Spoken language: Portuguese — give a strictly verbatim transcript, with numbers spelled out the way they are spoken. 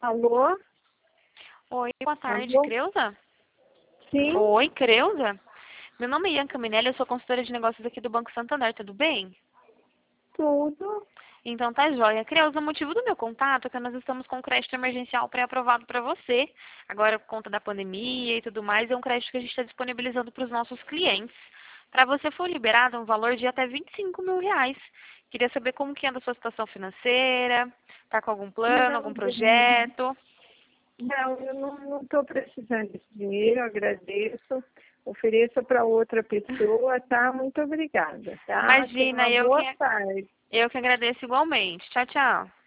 Alô? Oi, boa tarde, Alô? Creuza? Sim, Oi, Creuza? Meu nome é Ianca Minelli, eu sou consultora de negócios aqui do Banco Santander, tudo bem? tudo. Então tá joia. Creuza, o motivo do meu contato é que nós estamos com um crédito emergencial pré-aprovado para você. Agora, por conta da pandemia e tudo mais, é um crédito que a gente está disponibilizando para os nossos clientes. Para você foi liberado um valor de até vinte e cinco mil reais. Queria saber como que anda a sua situação financeira, tá com algum plano, Não, algum projeto? não, eu não estou precisando desse dinheiro, eu agradeço. Ofereça para outra pessoa, tá? Muito obrigada, tá? Tenha Imagina, uma eu boa que, tarde. eu que agradeço igualmente. Tchau, tchau.